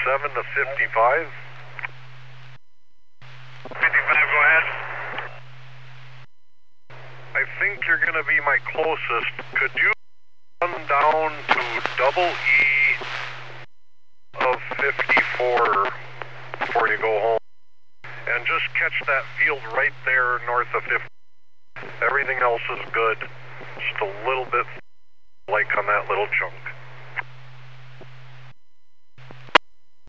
7 to 55. 55, go ahead. I think you're going to be my closest. Could you run down to double E of 54 before you go home? And just catch that field right there north of 50. Everything else is good. Just a little bit like on that little chunk.